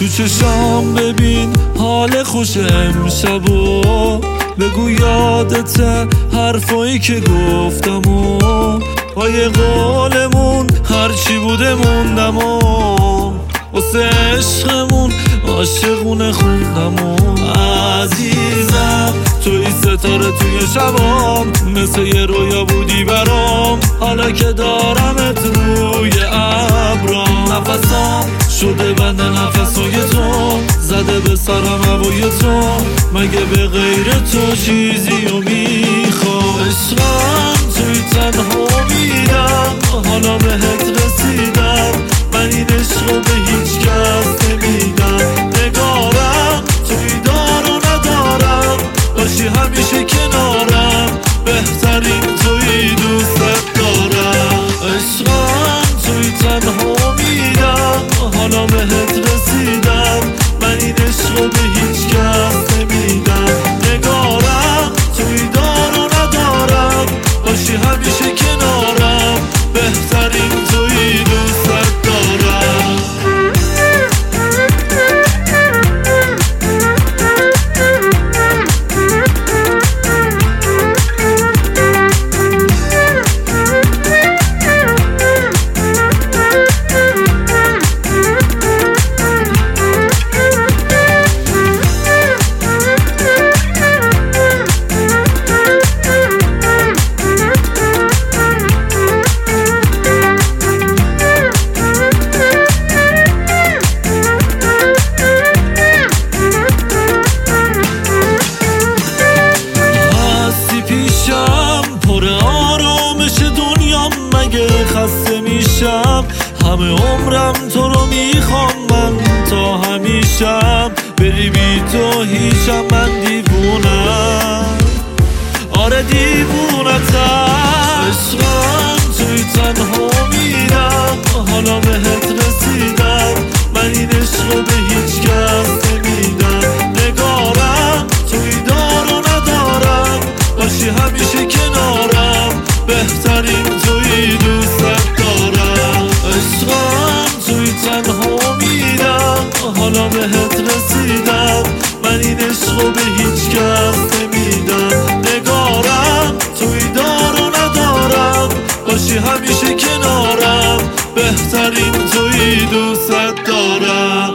چشام ببین حال خوش امشبو، بگو یادته حرفایی که گفتم و پای قولمون هرچی بوده موندم و واسه عشقمون عاشقونه خوندم و عزیزم توی ستاره توی شبام، مثل یه رویا بودی برام، حالا که دارمت روی ابرام. نفسام شده بند نفسای تو، زده به سرم هوای تو، مگه به غیر تو چیزی رو میخوام؟ عشقم توی تنها میرم، حالا بهت رسیدم، من این عشق رو به هیچ کس نمیدم. نگارم توی دار و ندارم، باشی همیشه کنارم، بهترین توی دوست دارم. عشقم توی تنها میرم، حالا بهت رسیدم، من این عشق رو به هیچ کس نمیدم. نگارم توی دار و ندارم، باشی همیشه کنارم، بهترین توی دوست دارم. خسته میشم، همه عمرم تو رو میخوام من تا همیشم، بری بی تو هیچم، من دیوونم، آره دیوونتم. عشقم توی تنها میرم، حالا بهت رسیدم، من این عشق رو به هیچ کس نمیدم. نگارم توی دار و ندارم، باشی همیشه کنارم، بهترین توی دوست دارم. عشقم توی تنها میرم، حالا بهت رسیدم، من این عشق رو به هیچ کس نمیدم. نگارم توی دار و ندارم، باشی همیشه کنارم، بهترین توی دوست دارم.